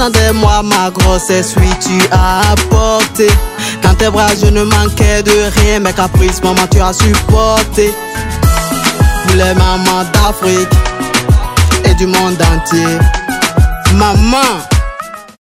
Attendez-moi ma grossesse, oui tu as apporté. Dans tes bras je ne manquais de rien, mes caprices maman tu as supporté. Pour les mamans d'Afrique et du monde entier, maman.